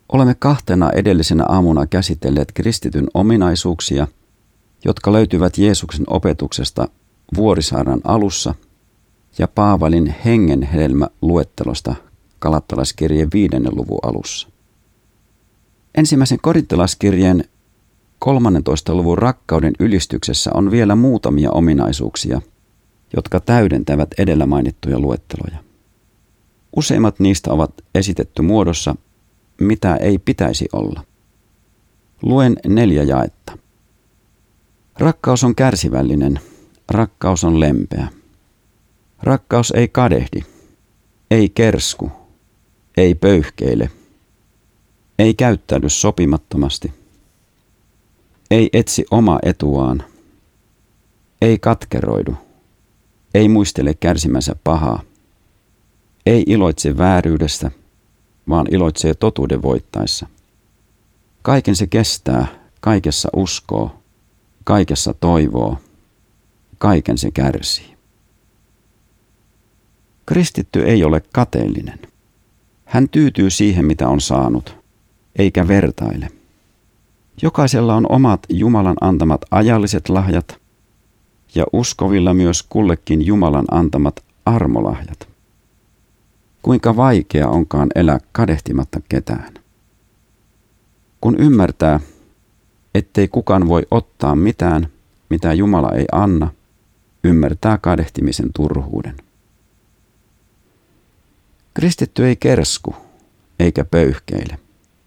Olemme 2 edellisenä aamuna käsitelleet kristityn ominaisuuksia, jotka löytyvät Jeesuksen opetuksesta Vuorisaaren alussa ja Paavalin hengen hedelmä luettelosta Galattalaiskirjeen 5. luvun alussa. Ensimmäisen Korintolaiskirjeen 13. luvun rakkauden ylistyksessä on vielä muutamia ominaisuuksia, jotka täydentävät edellä mainittuja luetteloja. Useimmat niistä ovat esitetty muodossa, mitä ei pitäisi olla. Luen 4 jaetta. Rakkaus on kärsivällinen, rakkaus on lempeä. Rakkaus ei kadehdi, ei kersku, ei pöyhkeile, ei käyttäydy sopimattomasti, ei etsi omaa etuaan, ei katkeroidu, ei muistele kärsimänsä pahaa, ei iloitse vääryydestä, vaan iloitsee totuuden voittaessa. Kaiken se kestää, kaikessa uskoo, kaikessa toivoo, kaiken se kärsii. Kristitty ei ole kateellinen. Hän tyytyy siihen, mitä on saanut, eikä vertaile. Jokaisella on omat Jumalan antamat ajalliset lahjat ja uskovilla myös kullekin Jumalan antamat armolahjat. Kuinka vaikea onkaan elää kadehtimatta ketään. Kun ymmärtää, ettei kukaan voi ottaa mitään, mitä Jumala ei anna, ymmärtää kadehtimisen turhuuden. Kristitty ei kersku eikä pöyhkeile.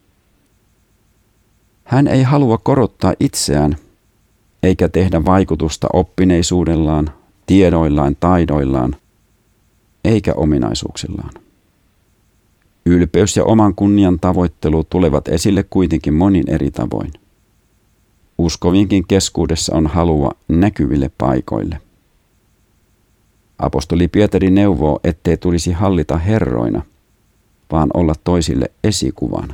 Hän ei halua korottaa itseään eikä tehdä vaikutusta oppineisuudellaan, tiedoillaan, taidoillaan eikä ominaisuuksillaan. Ylpeys ja oman kunnian tavoittelu tulevat esille kuitenkin monin eri tavoin. Uskovinkin keskuudessa on halua näkyville paikoille. Apostoli Pietari neuvoo, ettei tulisi hallita herroina, vaan olla toisille esikuvana.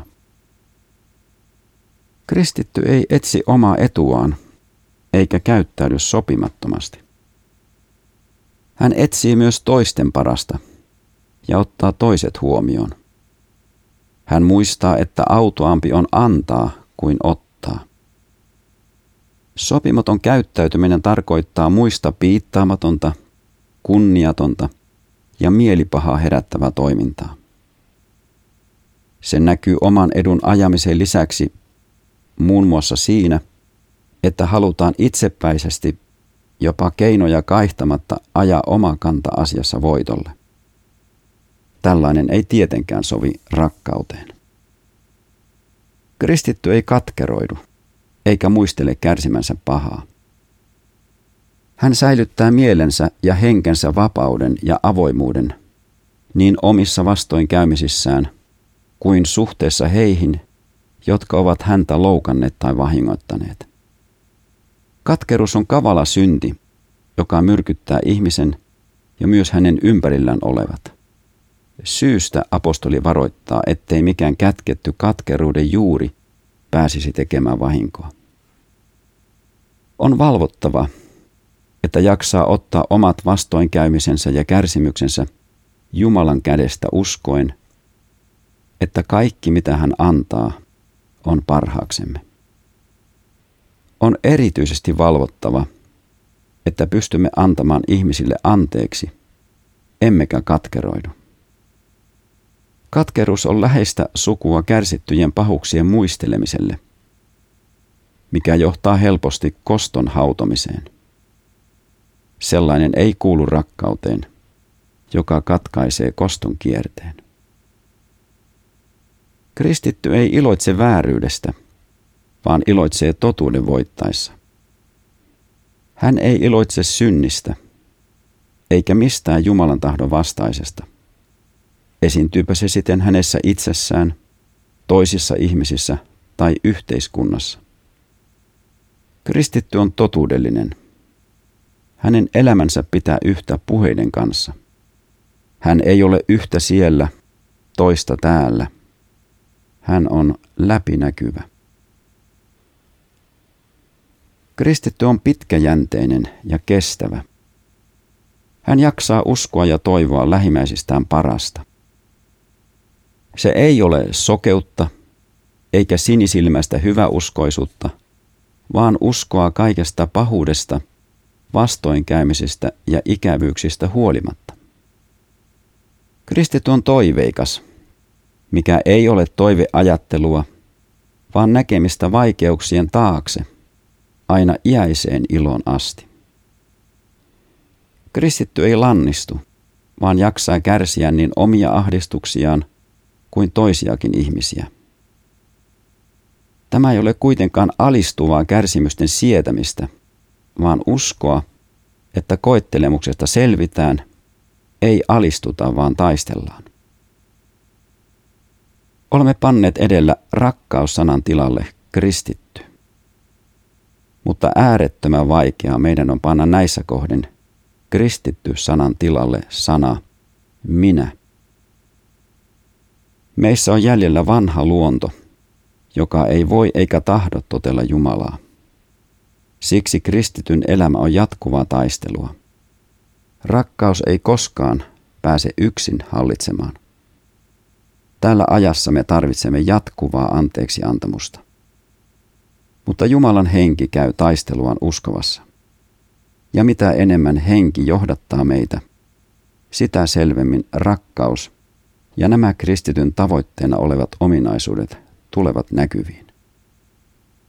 Kristitty ei etsi omaa etuaan, eikä käyttäydy sopimattomasti. Hän etsii myös toisten parasta ja ottaa toiset huomioon. Hän muistaa, että autuaampi on antaa kuin ottaa. Sopimaton käyttäytyminen tarkoittaa muista piittaamatonta, kunniatonta ja mielipahaa herättävää toimintaa. Se näkyy oman edun ajamisen lisäksi muun muassa siinä, että halutaan itsepäisesti jopa keinoja kaihtamatta ajaa oma kanta asiassa voitolle. Tällainen ei tietenkään sovi rakkauteen. Kristitty ei katkeroidu, eikä muistele kärsimänsä pahaa. Hän säilyttää mielensä ja henkensä vapauden ja avoimuuden niin omissa vastoinkäymisissään kuin suhteessa heihin, jotka ovat häntä loukanneet tai vahingoittaneet. Katkeruus on kavala synti, joka myrkyttää ihmisen ja myös hänen ympärillään olevat. Syystä apostoli varoittaa, ettei mikään kätketty katkeruuden juuri pääsisi tekemään vahinkoa. On valvottava, että jaksaa ottaa omat vastoinkäymisensä ja kärsimyksensä Jumalan kädestä uskoen, että kaikki mitä hän antaa on parhaaksemme. On erityisesti valvottava, että pystymme antamaan ihmisille anteeksi, emmekä katkeroidu. Katkeruus on läheistä sukua kärsittyjen pahuuksien muistelemiselle, mikä johtaa helposti koston hautomiseen. Sellainen ei kuulu rakkauteen, joka katkaisee koston kierteen. Kristitty ei iloitse vääryydestä, vaan iloitsee totuuden voittaessa. Hän ei iloitse synnistä, eikä mistään Jumalan tahdon vastaisesta. Esiintyypä se siten hänessä itsessään, toisissa ihmisissä tai yhteiskunnassa. Kristitty on totuudellinen. Hänen elämänsä pitää yhtä puheiden kanssa. Hän ei ole yhtä siellä, toista täällä. Hän on läpinäkyvä. Kristitty on pitkäjänteinen ja kestävä. Hän jaksaa uskoa ja toivoa lähimmäisistään parasta. Se ei ole sokeutta eikä sinisilmäistä hyväuskoisuutta, vaan uskoa kaikesta pahuudesta, vastoinkäymisistä ja ikävyyksistä huolimatta. Kristitty on toiveikas, mikä ei ole toiveajattelua, vaan näkemistä vaikeuksien taakse, aina iäiseen iloon asti. Kristitty ei lannistu, vaan jaksaa kärsiä niin omia ahdistuksiaan kuin toisiakin ihmisiä. Tämä ei ole kuitenkaan alistuvaa kärsimysten sietämistä, vaan uskoa, että koettelemuksesta selvitään, ei alistuta, vaan taistellaan. Olemme panneet edellä rakkaussanan tilalle kristitty. Mutta äärettömän vaikeaa meidän on panna näissä kohden kristitty sanan tilalle sana minä. Meissä on jäljellä vanha luonto, joka ei voi eikä tahdo totella Jumalaa. Siksi kristityn elämä on jatkuvaa taistelua. Rakkaus ei koskaan pääse yksin hallitsemaan. Tällä ajassa me tarvitsemme jatkuvaa anteeksiantamusta. Mutta Jumalan henki käy taisteluaan uskovassa. Ja mitä enemmän henki johdattaa meitä, sitä selvemmin rakkaus ja nämä kristityn tavoitteena olevat ominaisuudet tulevat näkyviin.